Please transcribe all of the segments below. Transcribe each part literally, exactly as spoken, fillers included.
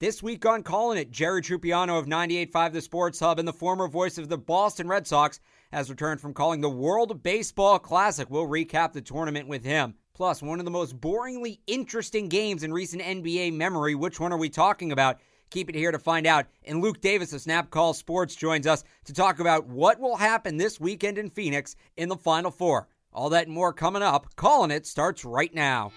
This week on Calling It, Jerry Trupiano of ninety-eight point five The Sports Hub and the former voice of the Boston Red Sox has returned from calling the World Baseball Classic. We'll recap the tournament with him. Plus, one of the most boringly interesting games in recent N B A memory. Which one are we talking about? Keep it here to find out. And Luke Davis of Snap Call Sports joins us to talk about what will happen this weekend in Phoenix in the Final Four. All that and more coming up. Calling It starts right now.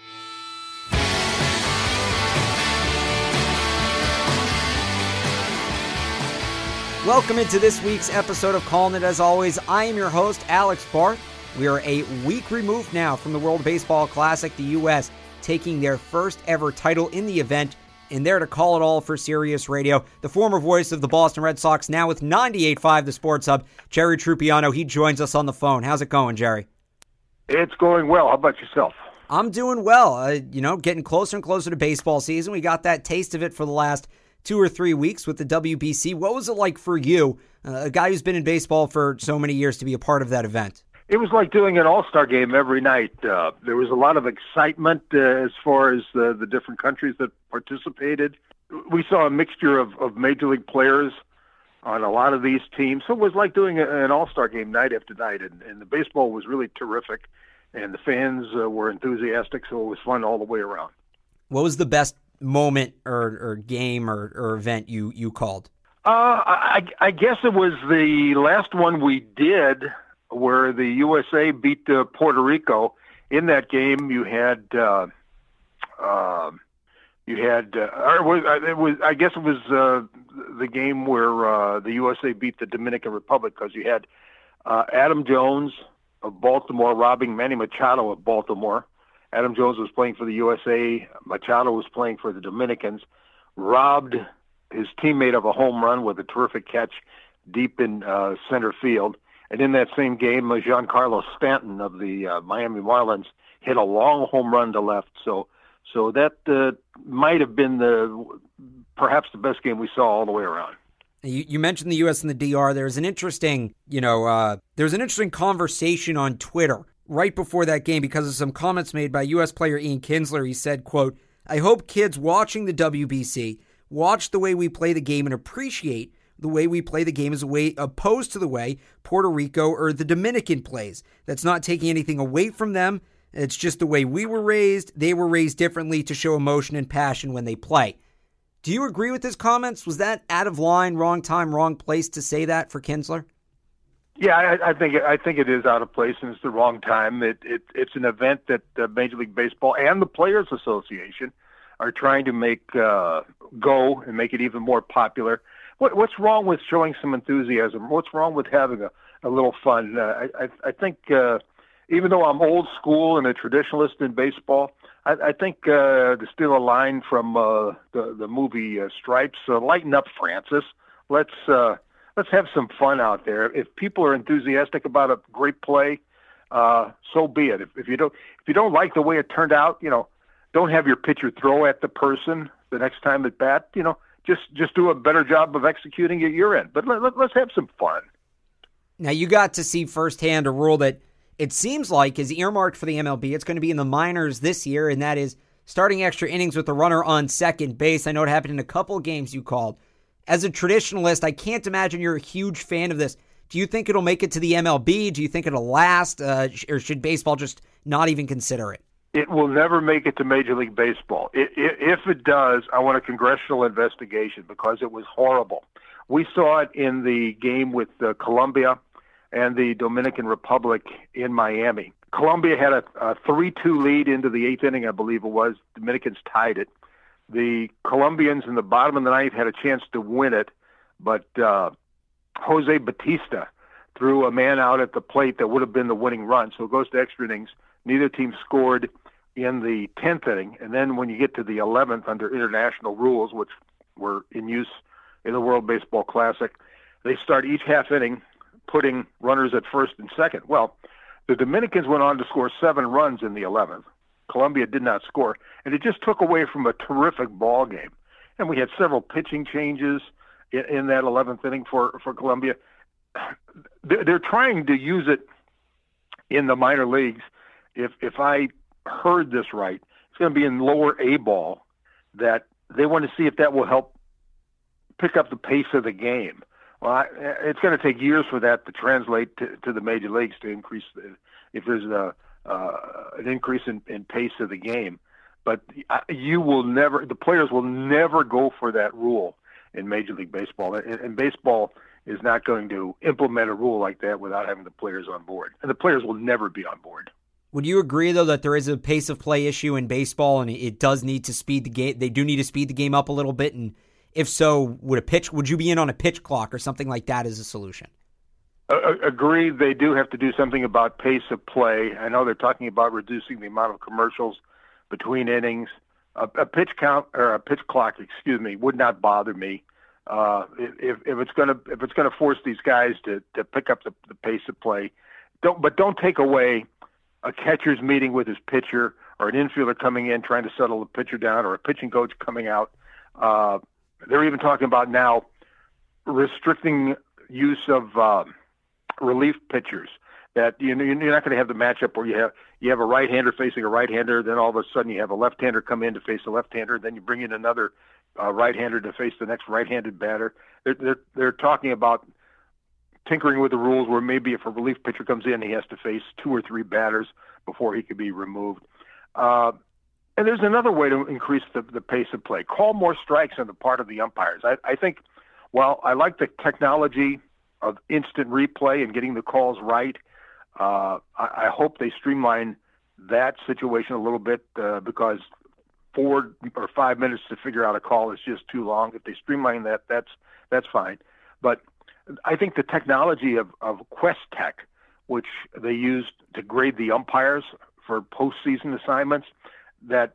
Welcome into this week's episode of Calling It. As always, I am your host, Alex Barth. We are a week removed now from the World Baseball Classic, the U S taking their first ever title in the event. And there to call it all for Sirius Radio, the former voice of the Boston Red Sox, now with ninety-eight point five The Sports Hub, Jerry Trupiano. He joins us on the phone. How's it going, Jerry? It's going well. How about yourself? I'm doing well. Uh, you know, getting closer and closer to baseball season. We got that taste of it for the last two or three weeks with the W B C. What was it like for you, uh, a guy who's been in baseball for so many years, to be a part of that event? It was like doing an all-star game every night. Uh, there was a lot of excitement uh, as far as uh, the different countries that participated. We saw a mixture of, of major league players on a lot of these teams. So it was like doing a, an all-star game night after night, and, and the baseball was really terrific, and the fans uh, were enthusiastic, so it was fun all the way around. What was the best moment or, or game or, or event you, you called? Uh, I, I guess it was the last one we did where the U S A beat uh, Puerto Rico. In that game, you had uh, uh, you had uh, or it was, it was I guess it was uh, the game where uh, the U S A beat the Dominican Republic, because you had uh, Adam Jones of Baltimore robbing Manny Machado of Baltimore. Adam Jones was playing for the U S A. Machado was playing for the Dominicans. Robbed his teammate of a home run with a terrific catch deep in uh, center field. And in that same game, uh, Giancarlo Stanton of the uh, Miami Marlins hit a long home run to left. So, so that uh, might have been the perhaps the best game we saw all the way around. You, you mentioned the U S and the D R. There's an interesting, you know, uh, there's an interesting conversation on Twitter right before that game because of some comments made by U S player Ian Kinsler. He said, quote, "I hope kids watching the W B C watch the way we play the game and appreciate the way we play the game as a way opposed to the way Puerto Rico or the Dominican plays. That's not taking anything away from them. It's just the way we were raised. They were raised differently to show emotion and passion when they play." Do you agree with his comments? Was that out of line, wrong time, wrong place to say that for Kinsler? Yeah, I, I think I think it is out of place and it's the wrong time. It, it it's an event that uh, Major League Baseball and the Players Association are trying to make uh, go and make it even more popular. What, what's wrong with showing some enthusiasm? What's wrong with having a, a little fun? Uh, I, I, I think uh, even though I'm old school and a traditionalist in baseball, I, I think uh, to steal a line from uh, the, the movie uh, Stripes, uh, lighten up, Francis. Let's uh, let's have some fun out there. If people are enthusiastic about a great play, uh, so be it. If, if you don't if you don't like the way it turned out, you know, don't have your pitcher throw at the person the next time at bat. You know. Just just do a better job of executing at your end. But let, let, let's have some fun. Now, you got to see firsthand a rule that it seems like is earmarked for the M L B. It's going to be in the minors this year, and that is starting extra innings with the runner on second base. I know it happened in a couple games you called. As a traditionalist, I can't imagine you're a huge fan of this. Do you think it'll make it to the M L B? Do you think it'll last? Uh, or should baseball just not even consider it? It will never make it to Major League Baseball. It, it, if it does, I want a congressional investigation because it was horrible. We saw it in the game with uh, Colombia and the Dominican Republic in Miami. Colombia had a, a three two lead into the eighth inning, I believe it was. Dominicans tied it. The Colombians in the bottom of the ninth had a chance to win it, but uh, Jose Batista threw a man out at the plate that would have been the winning run. So it goes to extra innings. Neither team scored in the tenth inning, and then when you get to the eleventh under international rules, which were in use in the World Baseball Classic, they start each half inning putting runners at first and second. Well, the Dominicans went on to score seven runs in the eleventh. Colombia did not score, and it just took away from a terrific ball game. And we had several pitching changes in, in that eleventh inning for, for Colombia. They're trying to use it in the minor leagues. If if I heard this right, it's going to be in lower A ball, that they want to see if that will help pick up the pace of the game. Well, I, it's going to take years for that to translate to, to the major leagues to increase the, if there's a uh, an increase in, in pace of the game. But you will never, the players will never go for that rule in Major League Baseball. And, and baseball is not going to implement a rule like that without having the players on board. And the players will never be on board. Would you agree, though, that there is a pace of play issue in baseball and it does need to speed the game? They do need to speed the game up a little bit. And if so, would a pitch, would you be in on a pitch clock or something like that as a solution? Uh, agreed. They do have to do something about pace of play. I know they're talking about reducing the amount of commercials between innings. A, a pitch count or a pitch clock, excuse me, would not bother me. Uh, if, if it's going to if it's going to force these guys to, to pick up the, the pace of play, don't but don't take away a catcher's meeting with his pitcher or an infielder coming in trying to settle the pitcher down or a pitching coach coming out. Uh, they're even talking about now restricting use of uh, relief pitchers. That you know, you're not going to have the matchup where you have you have a right-hander facing a right-hander, then all of a sudden you have a left-hander come in to face a left-hander, then you bring in another uh, right-hander to face the next right-handed batter. They're, they're they're talking about tinkering with the rules where maybe if a relief pitcher comes in, he has to face two or three batters before he could be removed. Uh, and there's another way to increase the, the pace of play. Call more strikes on the part of the umpires. I, I think, well, I like the technology of instant replay and getting the calls right. Uh, I, I hope they streamline that situation a little bit uh, because four or five minutes to figure out a call is just too long. If they streamline that, that's that's fine. But I think the technology of, of Quest Tech, which they used to grade the umpires for postseason assignments, that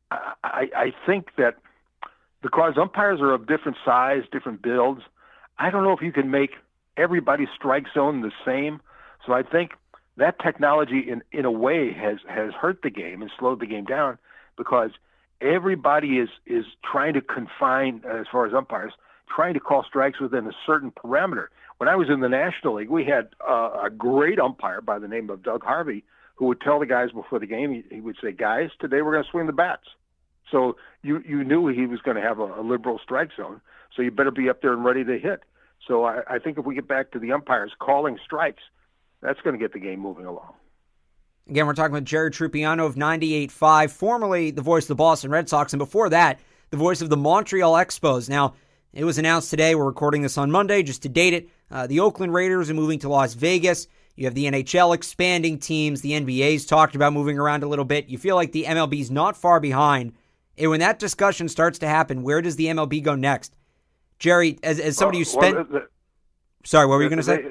I, I think that because umpires are of different size, different builds, I don't know if you can make everybody's strike zone the same. So I think that technology in, in a way has, has hurt the game and slowed the game down because everybody is, is trying to confine, as far as umpires, trying to call strikes within a certain parameter. When I was in the National League, we had uh, a great umpire by the name of Doug Harvey who would tell the guys before the game, he, he would say, guys, today we're going to swing the bats. So you, you knew he was going to have a, a liberal strike zone, so you better be up there and ready to hit. So I, I think if we get back to the umpires calling strikes, that's going to get the game moving along. Again, we're talking with Jerry Trupiano of ninety-eight point five, formerly the voice of the Boston Red Sox, and before that, the voice of the Montreal Expos. Now, it was announced today, we're recording this on Monday, just to date it, uh, the Oakland Raiders are moving to Las Vegas. You have the N H L expanding teams. The N B A's talked about moving around a little bit. You feel like the M L B's not far behind. And when that discussion starts to happen, where does the M L B go next? Jerry, as, as somebody who spent... Well, the, Sorry, what were you going to say?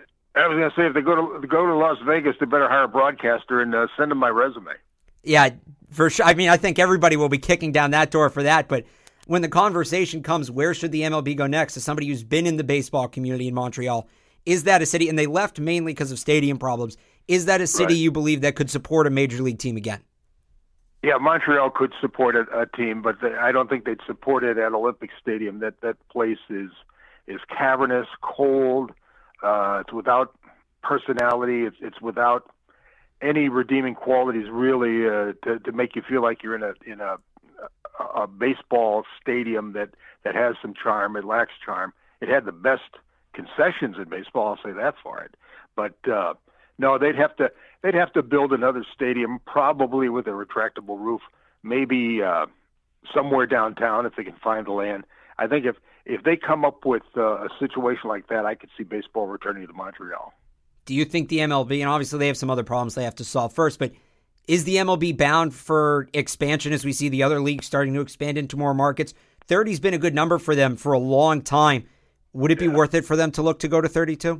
I was going to say, if they go to go to Las Vegas, they better hire a broadcaster and uh, send them my resume. Yeah, for sure. I mean, I think everybody will be kicking down that door for that. But when the conversation comes, where should the M L B go next? As somebody who's been in the baseball community in Montreal, is that a city, and they left mainly because of stadium problems, is that a city right. you believe that could support a major league team again? Yeah, Montreal could support a, a team, but they, I don't think they'd support it at Olympic Stadium. That that place is is cavernous, cold. Uh, it's without personality. It's it's without any redeeming qualities, really, uh, to to make you feel like you're in a in a a baseball stadium that, that has some charm. It lacks charm. It had the best concessions in baseball, I'll say that for it. But uh, no, they'd have to they'd have to build another stadium, probably with a retractable roof, maybe uh, somewhere downtown if they can find the land. I think if if they come up with uh, a situation like that, I could see baseball returning to Montreal. Do you think the M L B, and obviously they have some other problems they have to solve first, but is the M L B bound for expansion as we see the other leagues starting to expand into more markets? thirty's been a good number for them for a long time. Would it be yeah. worth it for them to look to go to thirty-two?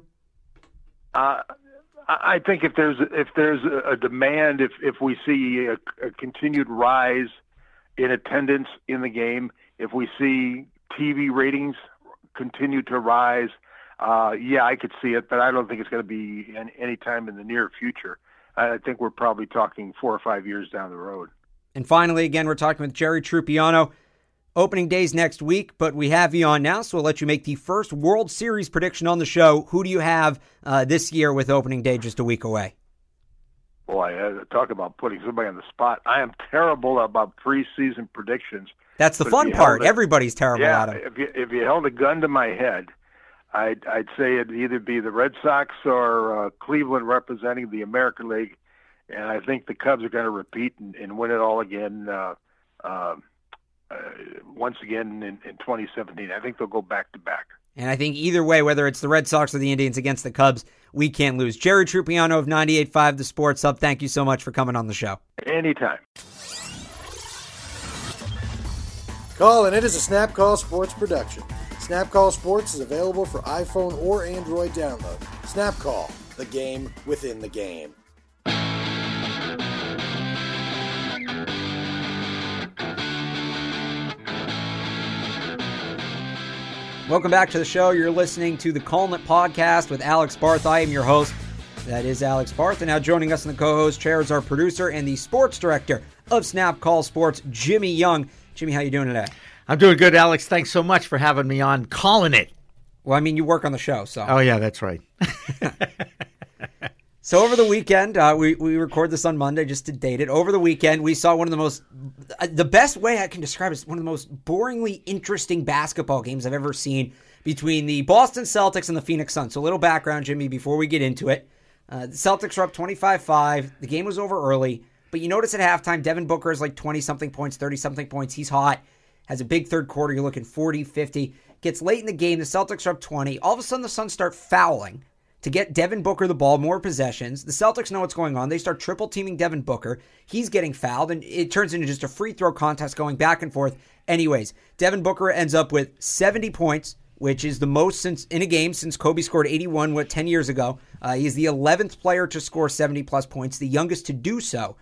Uh, I think if there's if there's a demand, if if we see a, a continued rise in attendance in the game, if we see T V ratings continue to rise, uh, yeah, I could see it, but I don't think it's going to be any, any time in the near future. I think we're probably talking four or five years down the road. And finally, again, we're talking with Jerry Trupiano. Opening day's next week, but we have you on now, so we'll let you make the first World Series prediction on the show. Who do you have uh, this year with opening day just a week away? Boy, uh, talk about putting somebody on the spot. I am terrible about preseason predictions. That's the But fun if you part. held a- Everybody's terrible yeah, at them. if you if you held a gun to my head, I'd I'd say it'd either be the Red Sox or uh, Cleveland representing the American League, and I think the Cubs are going to repeat and, and win it all again. Uh, uh, uh, once again in, in twenty seventeen, I think they'll go back to back. And I think either way, whether it's the Red Sox or the Indians against the Cubs, we can't lose. Jerry Trupiano of ninety-eight point five The Sports Hub, thank you so much for coming on the show. Anytime. Call, and it is a Snap Call Sports production. Snap Call Sports is available for iPhone or Android download. Snap Call, the game within the game. Welcome back to the show. You're listening to the Calling It Podcast with Alex Barth. I am your host. That is Alex Barth. And now joining us in the co-host chair is our producer and the sports director of Snap Call Sports, Jimmy Young. Jimmy, how you doing today? I'm doing good, Alex. Thanks so much for having me on Calling It. Well, I mean, you work on the show, so. Oh, yeah, that's right. So over the weekend, uh, we, we record this on Monday just to date it. Over the weekend, we saw one of the most, uh, the best way I can describe it is one of the most boringly interesting basketball games I've ever seen between the Boston Celtics and the Phoenix Suns. So a little background, Jimmy, before we get into it. Uh, the Celtics are up twenty-five five. The game was over early. But you notice at halftime, Devin Booker is like twenty-something points, thirty-something points. He's hot. Has a big third quarter. You're looking forty, fifty. Gets late in the game. The Celtics are up twenty. All of a sudden, the Suns start fouling to get Devin Booker the ball, more possessions. The Celtics know what's going on. They start triple-teaming Devin Booker. He's getting fouled, and it turns into just a free throw contest going back and forth. Anyways, Devin Booker ends up with seventy points, which is the most since in a game since Kobe scored eighty-one, what, ten years ago. Uh, he's the eleventh player to score seventy-plus points, the youngest to do so.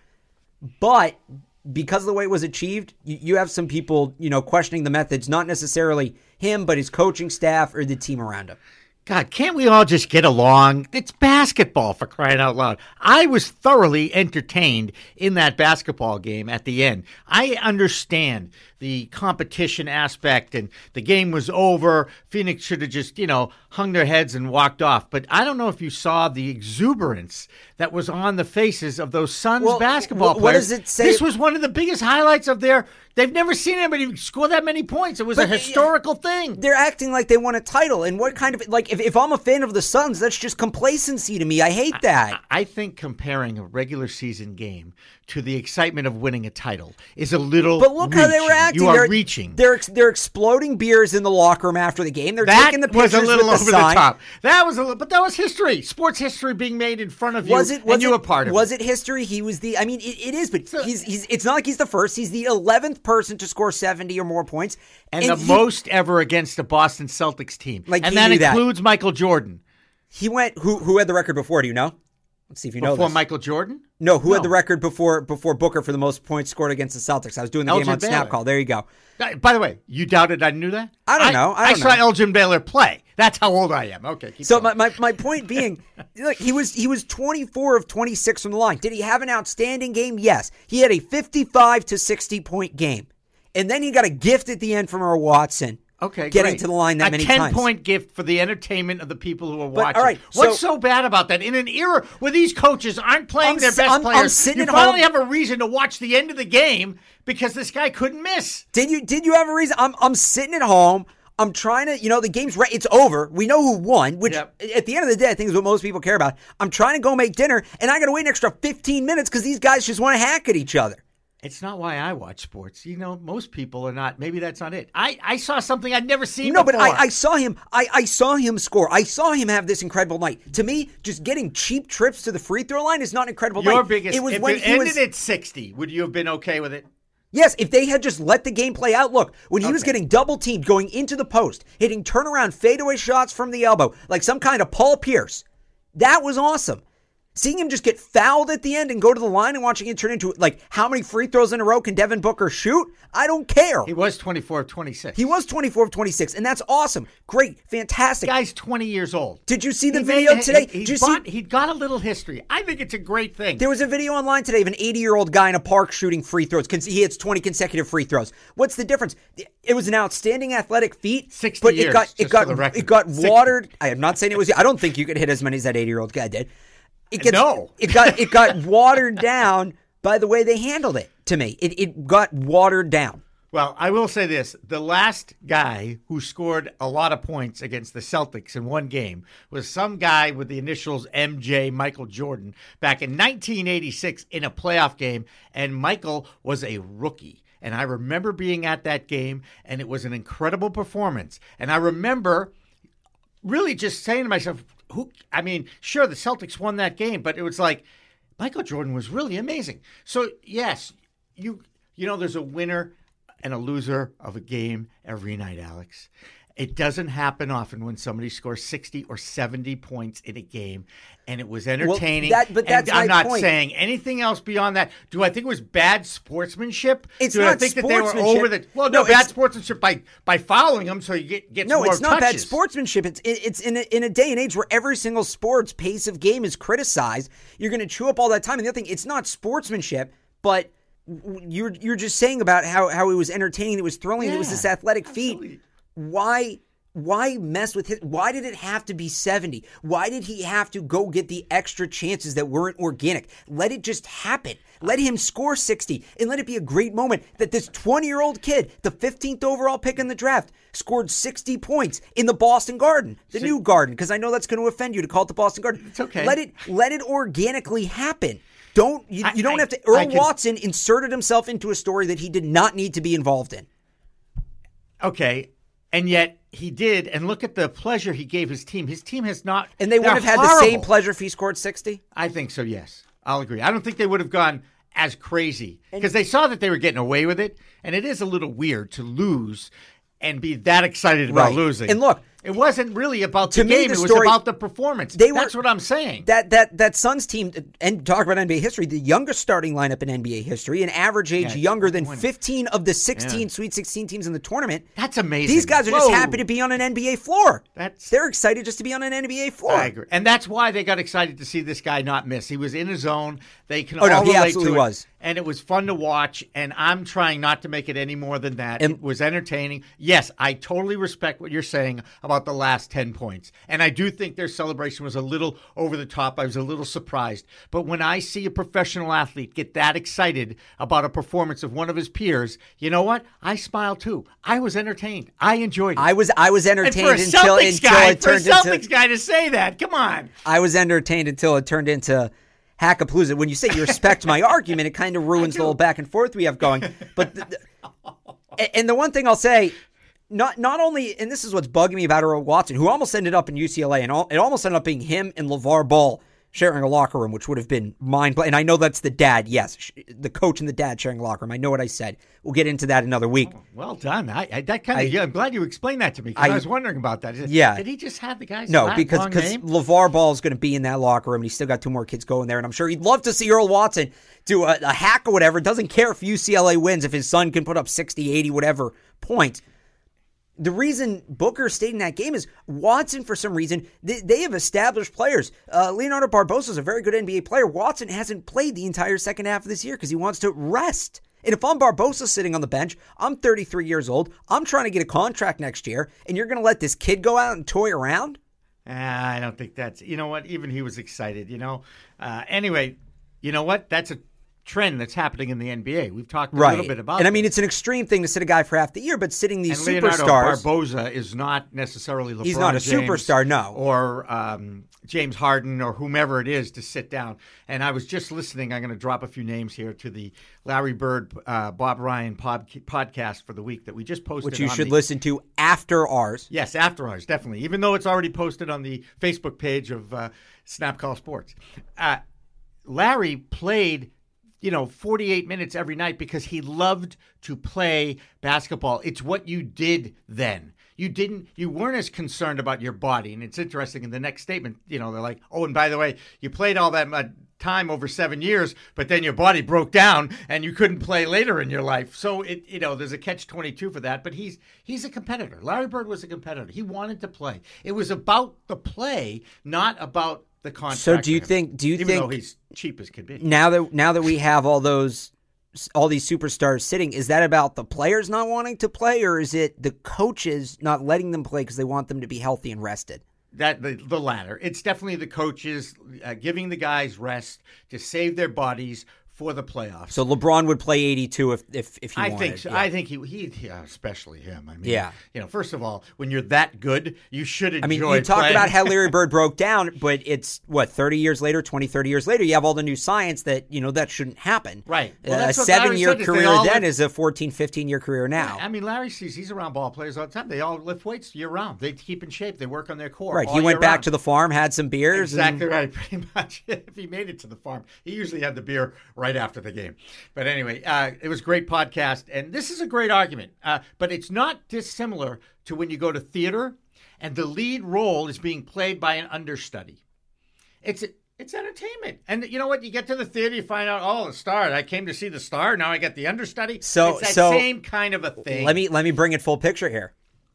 But because of the way it was achieved, you, you have some people, you know, questioning the methods, not necessarily him, but his coaching staff or the team around him. God, can't we all just get along? It's basketball, for crying out loud. I was thoroughly entertained in that basketball game at the end. I understand the competition aspect, and the game was over. Phoenix should have just, you know, hung their heads and walked off. But I don't know if you saw the exuberance that was on the faces of those Suns Well, basketball wh- what players. does it say- This was one of the biggest highlights of their – they've never seen anybody score that many points. It was But, a historical thing. They're acting like they won a title. And what kind of, like, if, if I'm a fan of the Suns, that's just complacency to me. I hate that. I, I think comparing a regular season game to the excitement of winning a title is a little But look how they were reaching. acting. You are they're, reaching. They're they're exploding beers in the locker room after the game. They're That taking the was pictures a little with over the sign. the top. That was a little, but that was history, sports history being made in front of you, Was it? Was and you it, were part of was it. it history? He was the. I mean, it, it is, but he's he's. It's not like he's the first. He's the eleventh person to score seventy or more points, And, and the he, most ever against a Boston Celtics team. Like, and he that knew that. includes Michael Jordan. He went. Who who had the record before? Do you know? Let's see if you know Before this. Michael Jordan? No, who No. had the record before before Booker for the most points scored against the Celtics? I was doing the Elgin game on Baylor. Snap Call. There you go. Uh, By the way, you doubted I knew that? I don't know. I don't saw know. Elgin Baylor play. That's how old I am. Okay. Keep So going. my, my, my point being, look, he was he was twenty-four of twenty-six from the line. Did he have an outstanding game? Yes. He had a fifty-five to sixty point game. And then he got a gift at the end from Earl Watson. Okay, getting great. to the line that a many ten times. ten-point gift for the entertainment of the people who are But, watching. all right, What's so- so bad about that? In an era where these coaches aren't playing I'm their si- best I'm- I'm players, sitting you at finally home- have a reason to watch the end of the game because this guy couldn't miss. Did you did you have a reason? I'm I'm sitting at home. I'm trying to, you know, the game's right. It's over. We know who won, which Yep. at the end of the day, I think is what most people care about. I'm trying to go make dinner, and I got to wait an extra fifteen minutes because these guys just want to hack at each other. It's not why I watch sports. You know, most people are not. Maybe that's not it. I, I saw something I'd never seen No, before. but I, I saw him. I, I saw him score. I saw him have this incredible night. To me, just getting cheap trips to the free throw line is not an incredible Your night. biggest. It was if when it he ended was. at sixty, would you have been okay with it? Yes, if they had just let the game play out. Look, when he was Okay. getting double teamed, going into the post, hitting turnaround fadeaway shots from the elbow, like some kind of Paul Pierce, that was awesome. Seeing him just get fouled at the end and go to the line and watching it turn into, like, how many free throws in a row can Devin Booker shoot? I don't care. He was twenty-four of twenty-six. He was twenty-four of twenty-six, and that's awesome. Great. Fantastic. The guy's twenty years old. Did you see the He video made- today? He, Did you bought, see? He got a little history. I think it's a great thing. There was a video online today of an eighty-year-old guy in a park shooting free throws. He hits twenty consecutive free throws. What's the difference? It was an outstanding athletic feat, sixty but years, it got it just got for the record. it got sixty. watered. I am not saying it was. I don't think you could hit as many as that eighty-year-old guy did. It gets, No. it got it got watered down by the way they handled it. To me, it it got watered down. Well, I will say this. The last guy who scored a lot of points against the Celtics in one game was some guy with the initials M J, Michael Jordan, back in nineteen eighty-six in a playoff game, and Michael was a rookie. And I remember being at that game, and it was an incredible performance. And I remember really just saying to myself, "Who? I mean, sure, the Celtics won that game, but it was like Michael Jordan was really amazing." So, yes, you you know, there's a winner and a loser of a game every night, Alex. It doesn't happen often when somebody scores sixty or seventy points in a game, and it was entertaining. Well, that, but that's and I'm my not point. saying anything else beyond that. Do I think it was bad sportsmanship? It's Do not I think that they were sportsmanship. over the well, no, No, bad it's- sportsmanship by by fouling them so you get get No, more it's not bad touches. sportsmanship. It's it, it's in a, in a day and age where every single sport's pace of game is criticized. You're going to chew up all that time. And the other thing, it's not sportsmanship, but w- you're you're just saying about how how it was entertaining, it was thrilling, it was Yeah, this athletic feat. absolutely. Why? Why mess with his? Why did it have to be seventy? Why did he have to go get the extra chances that weren't organic? Let it just happen. Let him score sixty and let it be a great moment that this twenty-year-old kid, the fifteenth overall pick in the draft, scored sixty points in the Boston Garden, the new Garden, because I know that's going to offend you to call it the Boston Garden. It's okay. Let it let it organically happen. Don't you, I- you don't I- have to. Earl I can- Watson inserted himself into a story that he did not need to be involved in. Okay, and yet he did. And look at the pleasure he gave his team. His team has not, And they they're wouldn't have had the same horrible. pleasure if he scored sixty. I think so, yes. I'll agree. I don't think they would have gone as crazy because they saw that they were getting away with it. And it is a little weird to lose and be that excited about Right. losing. And look, it wasn't really about to the me, game. the it was story- about the performance. They were- That's what I'm saying. That that that Suns team, and talk about N B A history, the youngest starting lineup in N B A history, an average age Yeah, younger than twenty. fifteen of the sixteen Yeah. Sweet sixteen teams in the tournament. That's amazing. These guys are Whoa. just happy to be on an N B A floor. That's- They're excited just to be on an N B A floor. I agree. And that's why they got excited to see this guy not miss. He was in his zone. They can Oh, no, all he relate absolutely to it. was. And it was fun to watch. And I'm trying not to make it any more than that. And- it was entertaining. Yes, I totally respect what you're saying about the last ten points. And I do think their celebration was a little over the top. I was a little surprised. But when I see a professional athlete get that excited about a performance of one of his peers, you know what? I smile too. I was entertained. I enjoyed it. I was I was and entertained for a until Celtics until guy, it for a turned Celtics into guy to say that, come on. I was entertained until it turned into Hackapalooza. When you say you respect my argument, it kind of ruins the little back and forth we have going. But the, the, and the one thing I'll say, not not only, and this is what's bugging me about Earl Watson, who almost ended up in U C L A, and all, it almost ended up being him and LeVar Ball sharing a locker room, which would have been mind blowing. And I know that's the dad, yes, sh- the coach and the dad sharing a locker room. I know what I said. We'll get into that another week. Well done. I, I that kind I- of yeah. I'm glad you explained that to me because I, I- was wondering about that. Is- Yeah. Did he just have the guy's No, flat, because long because name? LeVar Ball is going to be in that locker room, and he's still got two more kids going there, and I'm sure he'd love to see Earl Watson do a, a hack or whatever. Doesn't care if U C L A wins, if his son can put up sixty, eighty, whatever points. The reason Booker stayed in that game is Watson, for some reason, they, they have established players. Uh, Leonardo Barbosa is a very good N B A player. Watson hasn't played the entire second half of this year because he wants to rest. And if I'm Barbosa sitting on the bench, I'm thirty-three years old, I'm trying to get a contract next year, and you're going to let this kid go out and toy around? Ah, I don't think that's. You know what? Even he was excited. You know. Uh, anyway, you know what? That's a trend that's happening in the N B A. We've talked a Right. little bit about. And I mean, this. it's an extreme thing to sit a guy for half the year, but sitting these and Leonardo superstars. Barbosa is not necessarily LeBron He's not a James superstar, no. or um, James Harden or whomever it is to sit down. And I was just listening. I'm going to drop a few names here to the Larry Bird, uh, Bob Ryan pod- podcast for the week that we just posted. which you on should the- listen to after ours. Yes, after ours, definitely. Even though it's already posted on the Facebook page of uh, Snap Call Sports. Uh, Larry played, you know, forty-eight minutes every night because he loved to play basketball. It's what you did then. You didn't, you weren't as concerned about your body. And it's interesting in the next statement, you know, they're like, oh, and by the way, you played all that uh, time over seven years, but then your body broke down and you couldn't play later in your life. So it, you know, there's a catch twenty-two for that, but he's, he's a competitor. Larry Bird was a competitor. He wanted to play. It was about the play, not about the contract. So do you for him, think- do you even think- though he's cheap as can be? Now that now that we have all those all these superstars sitting, is that about the players not wanting to play, or is it the coaches not letting them play because they want them to be healthy and rested? That the, the latter. It's definitely the coaches uh, giving the guys rest to save their bodies for the playoffs. So LeBron would play eighty-two if if, if he I wanted. think so. Yeah. I think he, he yeah, especially him. I mean, Yeah. you know, first of all, when you're that good, you should enjoy I mean, you talk playing. about how Larry Bird broke down, but it's, what, thirty years later, twenty, thirty years later, you have all the new science that, you know, that shouldn't happen. Right. Well, Uh, a that's what Larry seven-year said, is they career all then lift- is a fourteen, fifteen-year career now. I mean, Larry sees he's around ball players all the time. They all lift weights year round. They keep in shape. They work on their core. Right. all He went year back round. to the farm, had some beers. Exactly and, right. Pretty much. If he made it to the farm, he usually had the beer right after the game. But anyway, uh, it was a great podcast, and this is a great argument. Uh, but it's not dissimilar to when you go to theater, and the lead role is being played by an understudy. It's it's entertainment, and you know what? You get to the theater, you find out, oh, the star. I came to see the star. Now I get the understudy. So- it's that so- same kind of a thing. Let me let me bring it full picture here.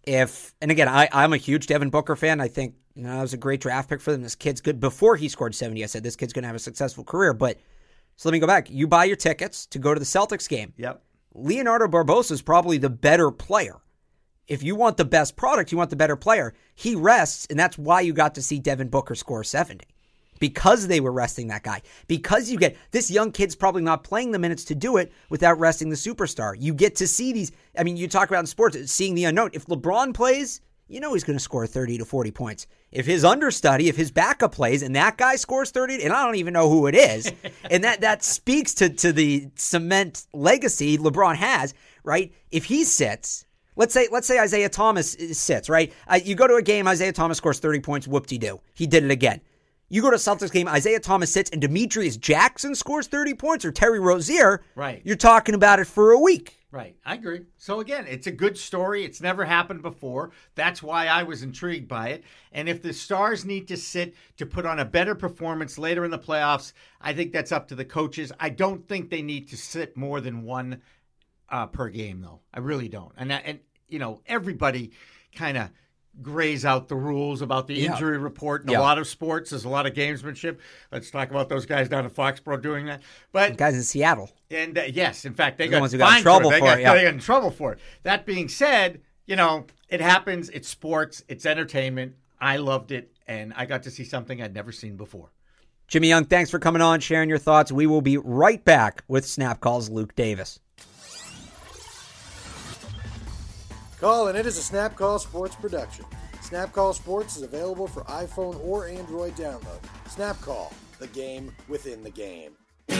If and again, I, I'm a huge Devin Booker fan. I think you know that was a great draft pick for them. This kid's good. Before he scored seventy, I said this kid's going to have a successful career. But so let me go back. You buy your tickets to go to the Celtics game. Yep. Leonardo Barbosa is probably the better player. If you want the best product, you want the better player. He rests, and that's why you got to see Devin Booker score seventy. Because they were resting that guy. Because you get, this young kid's probably not playing the minutes to do it without resting the superstar. You get to see these, I mean, you talk about in sports, seeing the unknown. If LeBron plays, you know he's going to score thirty to forty points. If his understudy, if his backup plays, and that guy scores thirty, and I don't even know who it is, and that, that speaks to, to the cement legacy LeBron has, right? If he sits, let's say let's say Isaiah Thomas sits, right? Uh, you go to a game, Isaiah Thomas scores thirty points, whoop-de-doo. He did it again. You go to a Celtics game, Isaiah Thomas sits, and Demetrius Jackson scores thirty points, or Terry Rozier. Right. You're talking about it for a week. Right. I agree. So again, it's a good story. It's never happened before. That's why I was intrigued by it. And if the Stars need to sit to put on a better performance later in the playoffs, I think that's up to the coaches. I don't think they need to sit more than one uh, per game, though. I really don't. And, and you know, everybody kind of grays out the rules about the Yeah. injury report in Yeah. a lot of sports. There's a lot of gamesmanship. Let's talk about those guys down in Foxborough doing that. But Guys in Seattle. and uh, yes, in fact, they They're the got ones who got in fined trouble for it. They for got, it, yeah. they got in trouble for it. That being said, you know, it happens. It's sports. It's entertainment. I loved it, and I got to see something I'd never seen before. Jimmy Young, thanks for coming on, sharing your thoughts. We will be right back with Snap Call's Luke Davis. Call, and it is a Snap Call Sports production. Snap Call Sports is available for iPhone or Android download. Snap Call, the game within the game.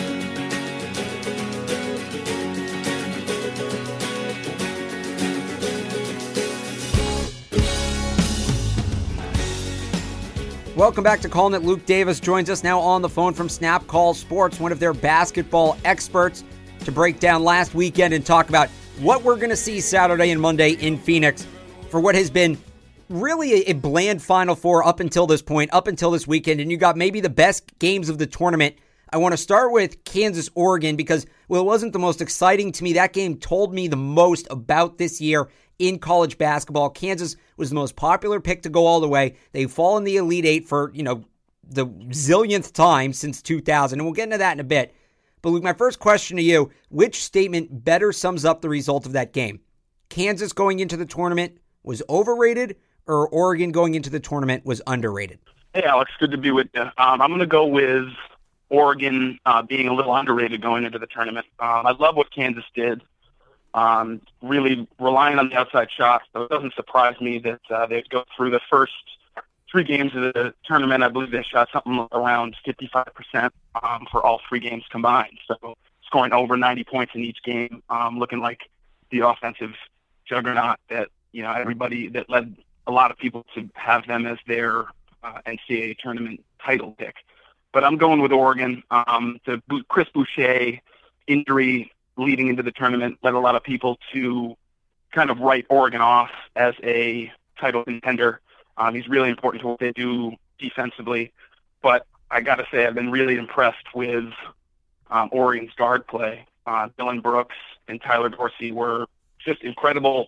Welcome back to Calling It. Luke Davis joins us now on the phone from Snap Call Sports, one of their basketball experts, to break down last weekend and talk about what we're going to see Saturday and Monday in Phoenix for what has been really a, a bland Final Four up until this point, up until this weekend. And you got maybe the best games of the tournament. I want to start with Kansas-Oregon because, well, it wasn't the most exciting to me. That game told me the most about this year in college basketball. Kansas was the most popular pick to go all the way. They've fallen the Elite Eight for, you know, the zillionth time since two thousand, and we'll get into that in a bit. But Luke, my first question to you, which statement better sums up the result of that game? Kansas going into the tournament was overrated, or Oregon going into the tournament was underrated? Hey, Alex, good to be with you. Um, I'm going to go with Oregon uh, being a little underrated going into the tournament. Um, I love what Kansas did, um, really relying on the outside shots. So it doesn't surprise me that uh, they'd go through the first three games of the tournament. I believe they shot something around fifty-five percent um, for all three games combined. So scoring over ninety points in each game, um, looking like the offensive juggernaut that, you know, everybody that led a lot of people to have them as their uh, N C double A tournament title pick. But I'm going with Oregon. Um, the Chris Boucher injury leading into the tournament led a lot of people to kind of write Oregon off as a title contender. Um, he's really important to what they do defensively. But I got to say, I've been really impressed with um, Oregon's guard play. Uh, Dylan Brooks and Tyler Dorsey were just incredible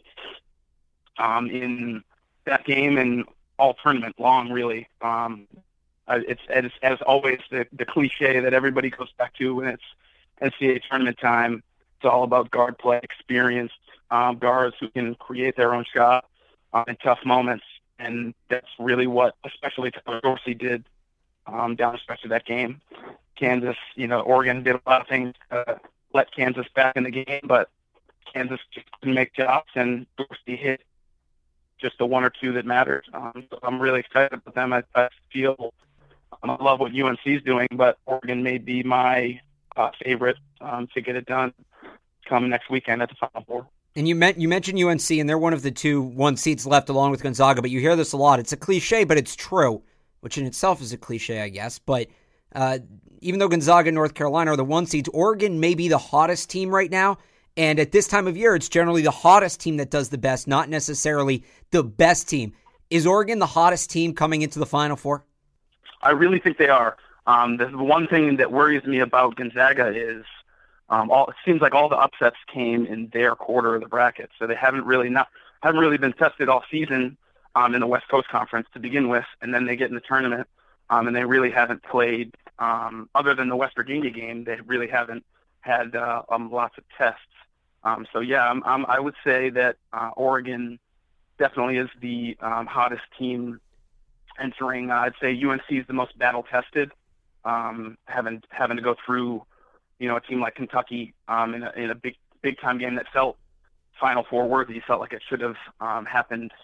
um, in that game and all tournament long, really. Um, it's, it's as always the, the cliche that everybody goes back to when it's N C double A tournament time. It's all about guard play, experienced um, guards who can create their own shot uh, in tough moments. And that's really what, especially Tyler Dorsey did um, down the stretch of that game. Kansas, you know, Oregon did a lot of things to let Kansas back in the game, but Kansas just didn't make shots, and Dorsey hit just the one or two that mattered. Um, so I'm really excited about them. I, I feel um, I love what U N C is doing, but Oregon may be my uh, favorite um, to get it done come next weekend at the Final Four. And you, meant, you mentioned U N C, and they're one of the two one seats left along with Gonzaga, but you hear this a lot. It's a cliche, but it's true, which in itself is a cliche, I guess. But uh, even though Gonzaga and North Carolina are the one seeds, Oregon may be the hottest team right now. And at this time of year, it's generally the hottest team that does the best, not necessarily the best team. Is Oregon the hottest team coming into the Final Four? I really think they are. Um, the one thing that worries me about Gonzaga is um, all, it seems like all the upsets came in their quarter of the bracket, so they haven't really not haven't really been tested all season um, in the West Coast Conference to begin with, and then they get in the tournament, um, and they really haven't played um, other than the West Virginia game. They really haven't had uh, um, lots of tests. Um, so yeah, I'm, I'm, I would say that uh, Oregon definitely is the um, hottest team entering. Uh, I'd say U N C is the most battle tested, um, having having to go through, you know, a team like Kentucky um, in a in a big big time game that felt Final Four worthy. Felt like it should have um, happened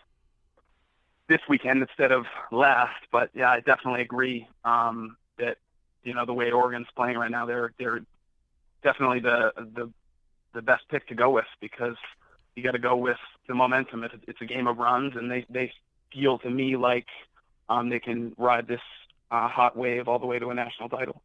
this weekend instead of last. But yeah, I definitely agree um, that you know the way Oregon's playing right now, they're they're definitely the the the best pick to go with, because you got to go with the momentum. It's, it's a game of runs, and they, they feel to me like um, they can ride this uh, hot wave all the way to a national title.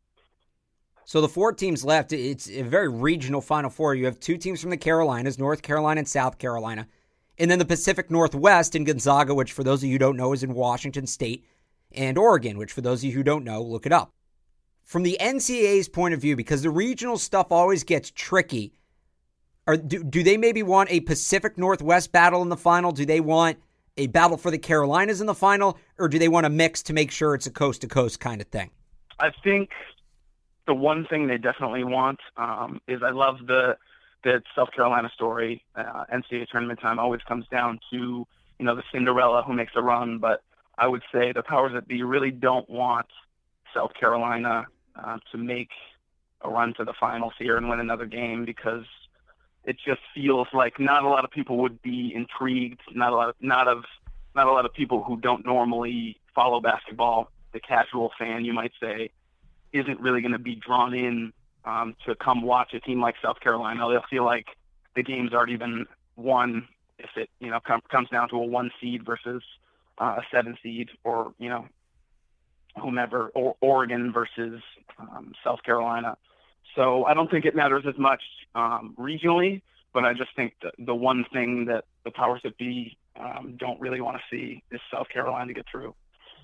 So the four teams left, it's a very regional Final Four. You have two teams from the Carolinas, North Carolina and South Carolina, and then the Pacific Northwest in Gonzaga, which for those of you who don't know is in Washington State, and Oregon, which for those of you who don't know, look it up. From the N C double A's point of view, because the regional stuff always gets tricky, Or do, do they maybe want a Pacific Northwest battle in the final? Do they want a battle for the Carolinas in the final? Or do they want a mix to make sure it's a coast-to-coast kind of thing? I think the one thing they definitely want um, is I love the the South Carolina story. Uh, N C double A tournament time always comes down to, you know, the Cinderella who makes a run. But I would say the powers that be really don't want South Carolina uh, to make a run to the finals here and win another game, because it just feels like not a lot of people would be intrigued. Not a lot of not of not a lot of people who don't normally follow basketball. The casual fan, you might say, isn't really going to be drawn in um, to come watch a team like South Carolina. They'll feel like the game's already been won if it you know com- comes down to a one seed versus uh, a seven seed, or you know whomever, or Oregon versus um, South Carolina. So I don't think it matters as much um, regionally, but I just think that the one thing that the powers that be um, don't really want to see is South Carolina get through.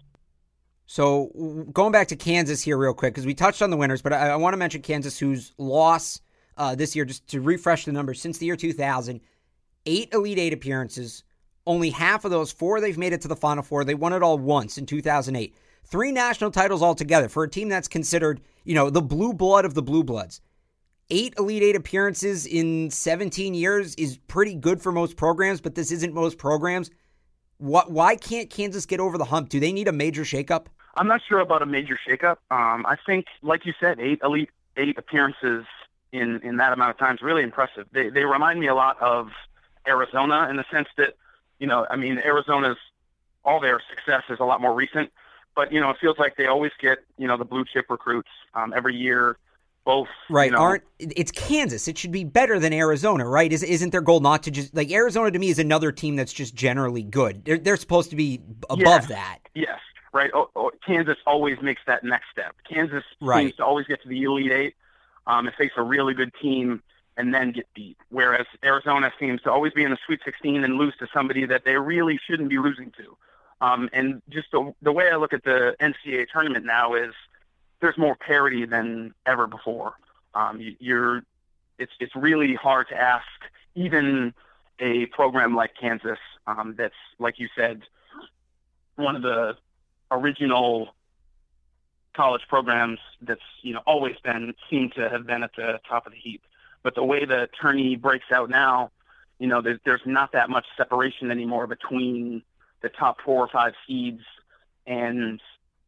So going back to Kansas here real quick, because we touched on the winners, but I, I want to mention Kansas, whose loss uh, this year, just to refresh the numbers, since the year two thousand, eight Elite Eight appearances, only half of those, four they've made it to the Final Four. They won it all once in two thousand eight. Three national titles altogether for a team that's considered, you know, the blue blood of the blue bloods. Eight Elite Eight appearances in seventeen years is pretty good for most programs, but this isn't most programs. What? Why can't Kansas get over the hump? Do they need a major shakeup? I'm not sure about a major shakeup. Um, I think, like you said, eight Elite Eight appearances in, in that amount of time is really impressive. They they remind me a lot of Arizona in the sense that, you know, I mean, Arizona's, all their success is a lot more recent. But, you know, it feels like they always get, you know, the blue chip recruits um, every year, both. Right. You know, Aren't it's Kansas. It should be better than Arizona, right? Is, isn't their goal not to just, like, Arizona to me is another team that's just generally good. They're, they're supposed to be above yes, that. Yes. Right. Oh, oh, Kansas always makes that next step. Kansas right. seems to always get to the Elite Eight um, and face a really good team and then get beat. Whereas Arizona seems to always be in the Sweet sixteen and lose to somebody that they really shouldn't be losing to. Um, and just the, the way I look at the N C double A tournament now is there's more parity than ever before. Um, you, you're, it's it's really hard to ask even a program like Kansas um, that's, like you said, one of the original college programs that's you know always been seem to have been at the top of the heap. But the way the tourney breaks out now, you know, there's there's not that much separation anymore between the top four or five seeds and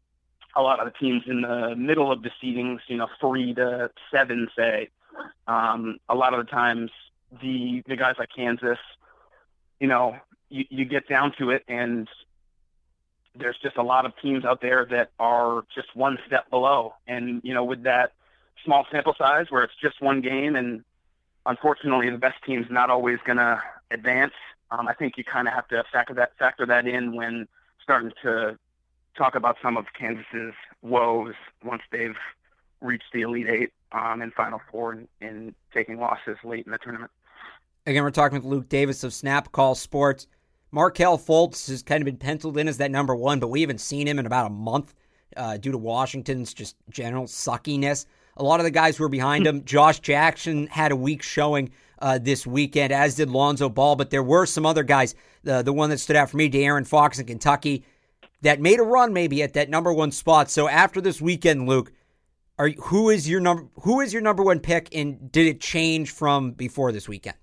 a lot of the teams in the middle of the seedings, you know, three to seven, say, um, a lot of the times the the guys like Kansas, you know, you, you get down to it, and there's just a lot of teams out there that are just one step below. And, you know, with that small sample size where it's just one game, and unfortunately the best team's not always going to advance, um, I think you kind of have to factor that factor that in when starting to talk about some of Kansas's woes once they've reached the Elite Eight um, and Final Four and, and taking losses late in the tournament. Again, we're talking with Luke Davis of Snap Call Sports. Markelle Fultz has kind of been penciled in as that number one, but we haven't seen him in about a month uh, due to Washington's just general suckiness. A lot of the guys who were behind him, Josh Jackson had a weak showing uh, this weekend, as did Lonzo Ball, but there were some other guys. The, the one that stood out for me, De'Aaron Fox in Kentucky, that made a run maybe at that number one spot. So after this weekend, Luke, are who is your number who is your number one pick, and did it change from before this weekend?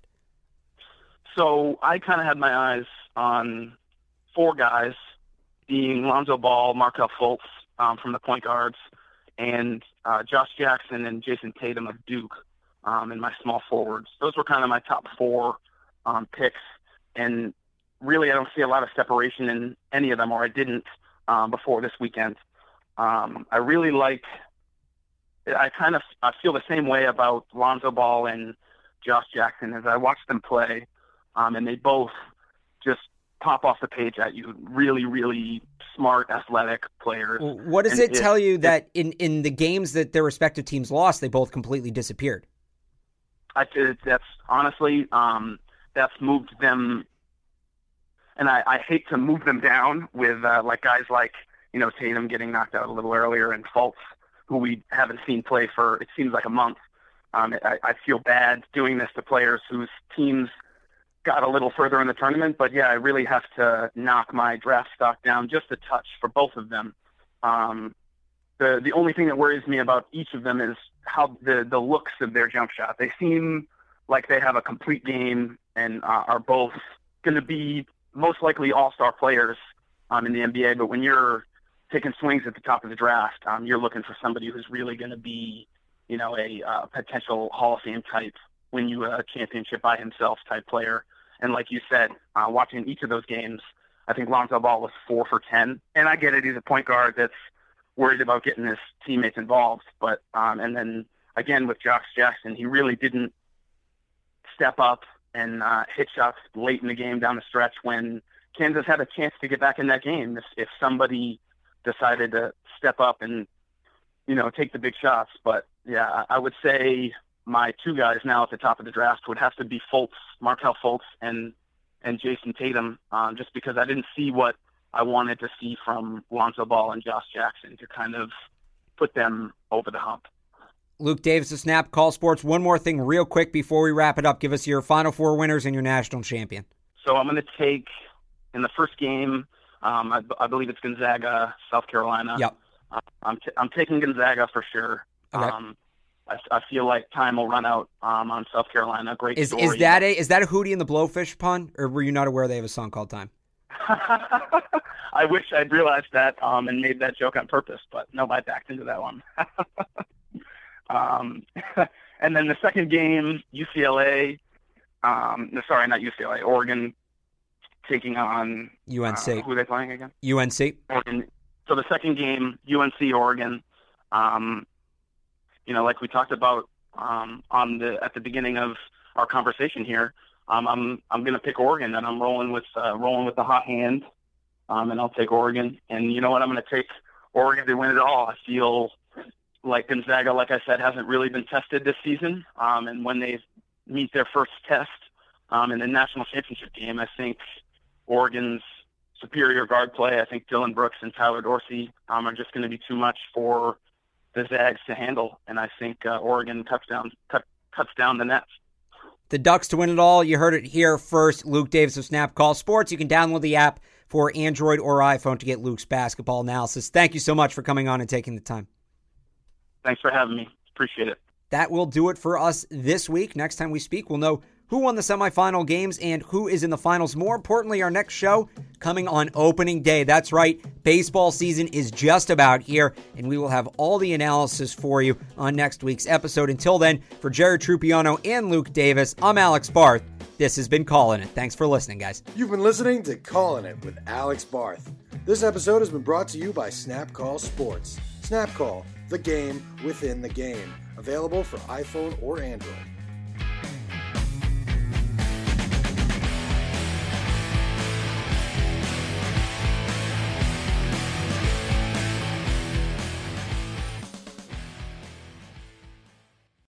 So I kind of had my eyes on four guys, being Lonzo Ball, Markelle Fultz um, from the point guards, and uh, Josh Jackson and Jason Tatum of Duke um, in my small forwards. Those were kind of my top four um, picks, and really I don't see a lot of separation in any of them, or I didn't um, before this weekend. Um, I really like – I kind of I feel the same way about Lonzo Ball and Josh Jackson as I watch them play, um, and they both just pop off the page at you. Really, really smart, athletic players. Well, what does and it tell it, you that in, in the games that their respective teams lost, they both completely disappeared? I, that's honestly, um, that's moved them. And I, I hate to move them down with uh, like guys like, you know, Tatum getting knocked out a little earlier, and Fultz, who we haven't seen play for, it seems like a month. Um, I, I feel bad doing this to players whose teams got a little further in the tournament, but yeah, I really have to knock my draft stock down just a touch for both of them. Um, the the only thing that worries me about each of them is how the, the looks of their jump shot. They seem like they have a complete game and uh, are both going to be most likely all-star players um, in the N B A, but when you're taking swings at the top of the draft, um, you're looking for somebody who's really going to be, you know, a uh, potential Hall of Fame type, win you a championship by himself type player. And like you said, uh, watching each of those games, I think Lonzo Ball was four for ten. And I get it, he's a point guard that's worried about getting his teammates involved. But um, and then again with Josh Jackson, he really didn't step up and uh, hit shots late in the game down the stretch when Kansas had a chance to get back in that game. If, if somebody decided to step up and, you know, take the big shots. But yeah, I would say my two guys now at the top of the draft would have to be Fultz, Markelle Fultz, and and Jason Tatum, um, just because I didn't see what I wanted to see from Lonzo Ball and Josh Jackson to kind of put them over the hump. Luke Davis of Snap Call Sports. One more thing real quick before we wrap it up. Give us your Final Four winners and your national champion. So I'm going to take, in the first game, um, I, I believe it's Gonzaga, South Carolina. Yep. Uh, I'm, t- I'm taking Gonzaga for sure. Okay. Um, I, I feel like time will run out um, on South Carolina. Great is, story. Is that a is that a Hootie and the Blowfish pun, or were you not aware they have a song called Time? I wish I'd realized that um, and made that joke on purpose, but no, I backed into that one. um, and then the second game, U C L A. Um, no, sorry, not U C L A. Oregon taking on U N C. Uh, who are they playing again? U N C. Oregon. So the second game, U N C, Oregon. Um, you know, like we talked about um, on the at the beginning of our conversation here, um, I'm I'm going to pick Oregon, and I'm rolling with uh, rolling with the hot hand, um, and I'll take Oregon. And you know what? I'm going to take Oregon to win it all. I feel like Gonzaga, like I said, hasn't really been tested this season, um, and when they meet their first test um, in the national championship game, I think Oregon's superior guard play. I think Dylan Brooks and Tyler Dorsey um, are just going to be too much for the Zags to handle, and I think uh, Oregon cuts down, cut, cuts down the nets. The Ducks to win it all. You heard it here first. Luke Davis of Snap Call Sports. You can download the app for Android or iPhone to get Luke's basketball analysis. Thank you so much for coming on and taking the time. Thanks for having me. Appreciate it. That will do it for us this week. Next time we speak, we'll know who won the semifinal games and who is in the finals. More importantly, our next show coming on opening day. That's right, baseball season is just about here, and we will have all the analysis for you on next week's episode. Until then, for Jared Trupiano and Luke Davis, I'm Alex Barth. This has been Callin' It. Thanks for listening, guys. You've been listening to Callin' It with Alex Barth. This episode has been brought to you by Snap Call Sports. Snap Call, the game within the game. Available for iPhone or Android.